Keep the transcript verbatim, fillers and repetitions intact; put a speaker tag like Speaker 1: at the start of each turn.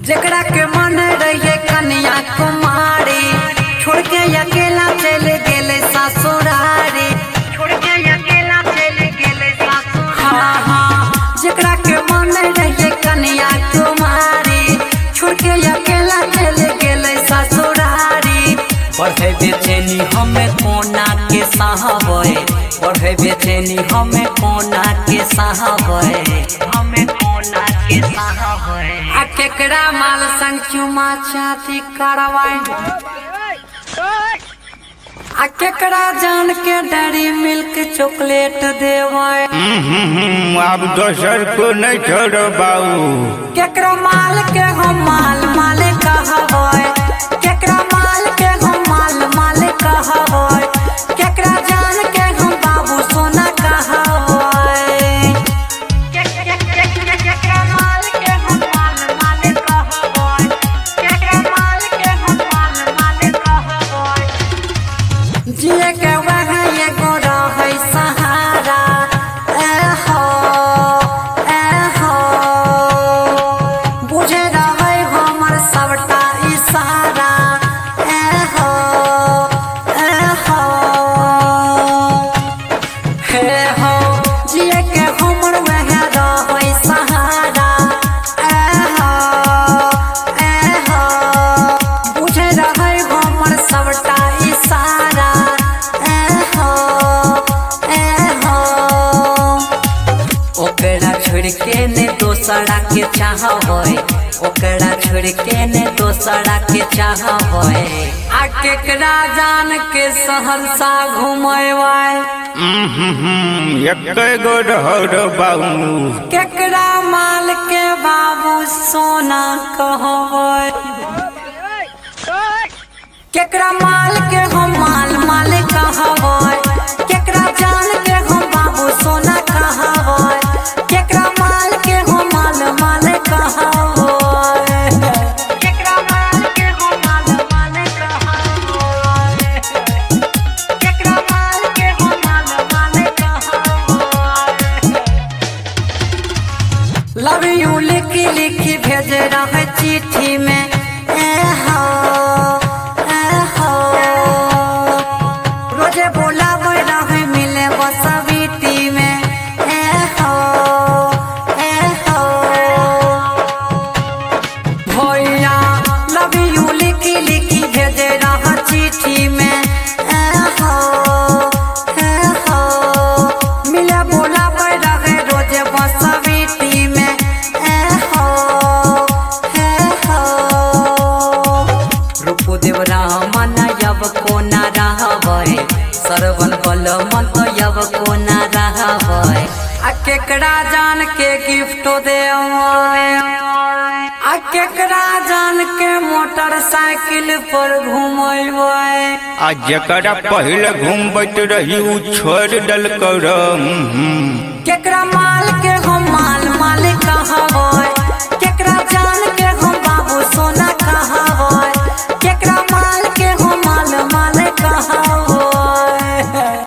Speaker 1: जकरा के मन रहे कन्या कुमारी छोड़ के अकेला चले गेले ससुरारी छोड़ के अकेला चले गेले ससुरारी हाँ हाँ जकरा के मन रहे कन्या कुमारी छोड़ के अकेला चले गेले ससुरारी बढ़े बेचैनी हमें कोना के साहबे बढ़े बेचैनी हमें कोना के साहबे हमें कोना के साहबे आ केकरा माल संग चुमा चाची करवाई आ केकरा जान के डेरी मिल्क चॉकलेट देवाई
Speaker 2: अब दोसर को नहीं छोड़ो बाबू
Speaker 1: केकरा माल के हम माल माले कहबे केकरा माल के हम माल माले कहबे केकरा जान के हम बाबू सोना कहबे केकरा माल के हम माल माले कहबे केकरा माल के हम माल माले कहबे जिए के वह एगो रहै सहारा ए हो ए हो बुझे रहै हमर सबटा इशारा ए हो ए हो हे हो जिए के हमर वह रहै सहारा ए हो ए हो बुझे रहै हमर सबटा इशारा ए हो ए हो ओकरा छोड़ के ने दोसरा के चाहबे ओकरा छोड़ के ने दोसरा के चाहबे आ केकरा जान के सहरसा घुमैबै
Speaker 2: एक गो रहो बाबू
Speaker 1: केकरा माल के बाबू सोना कहबै केकरा माल के हम माल माले कहबै केकरा जान के हम बाबू सोना कहबै केकरा माल के हम माल माले कहबै केकरा माल के हम माल माले कहबै केकरा माल के हम माल माले कहबै लव यू लिखी लिखी भेज रहे चिट्ठी में ए हो ए हो रोजे बोलावे रहे मिले बसवीती में ए हो ए हो भैया लव यू लिखी लिखी भेज रहे चिट्ठी में ए हो ए हो मिले बोलावे रहे रोजे बसवीती में ए हो ए हो रूपदेव रामन यब कोना रहबै सरवन बल मन यब कोना रहबै आ केकरा जान के गिफ्ट देबै आ केकरा जान के मोटरसाइकिल पर घुमैबै
Speaker 2: आ जकरा पहले घूमबत रही उ छोड़ डल कर
Speaker 1: केकरा